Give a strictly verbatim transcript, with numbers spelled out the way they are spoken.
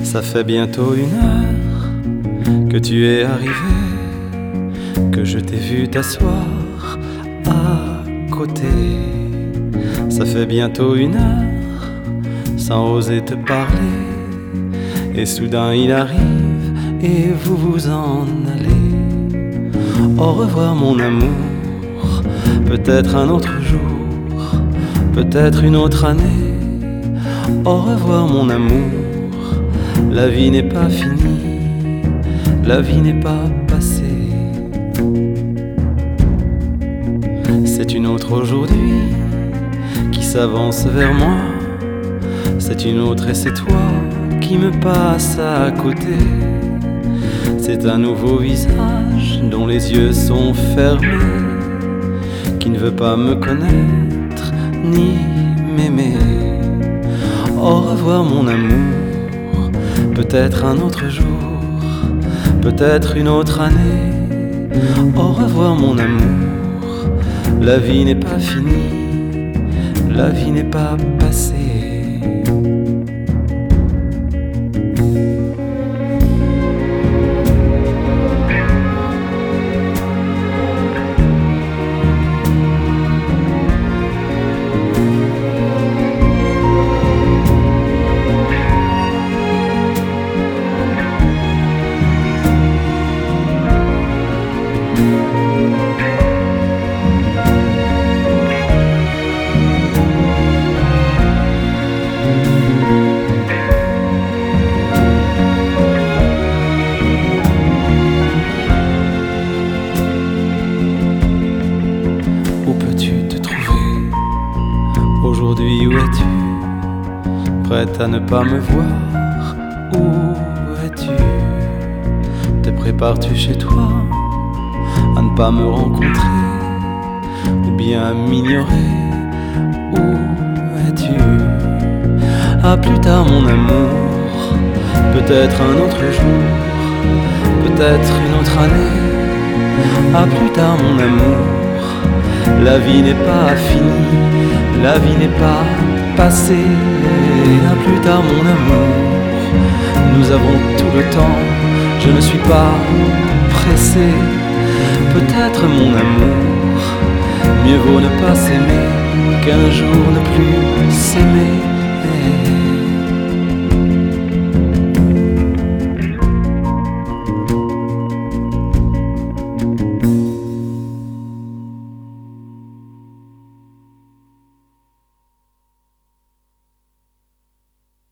Ça fait bientôt une heure que tu es arrivé, que je t'ai vu t'asseoir à côté. Ça fait bientôt une heure sans oser te parler, et soudain il arrive et vous vous en allez. Au revoir mon amour, peut-être un autre jour, peut-être une autre année. Au revoir mon amour, la vie n'est pas finie, la vie n'est pas passée. C'est une autre aujourd'hui qui s'avance vers moi. C'est une autre et c'est toi qui me passe à côté. C'est un nouveau visage dont les yeux sont fermés, qui ne veut pas me connaître ni m'aimer. Au revoir mon amour, peut-être un autre jour, peut-être une autre année. Au revoir mon amour, la vie n'est pas finie, la vie n'est pas passée. Où peux-tu te trouver aujourd'hui? Où es-tu? Prête à ne pas me voir? Où es-tu? Te prépares-tu chez toi à ne pas me rencontrer, ou bien à m'ignorer? Où es-tu? À plus tard mon amour, peut-être un autre jour, peut-être une autre année. À plus tard mon amour, la vie n'est pas finie, la vie n'est pas passée. À plus tard mon amour, nous avons tout le temps, je ne suis pas pressé. Peut-être mon amour, mieux vaut ne pas s'aimer qu'un jour ne plus s'aimer.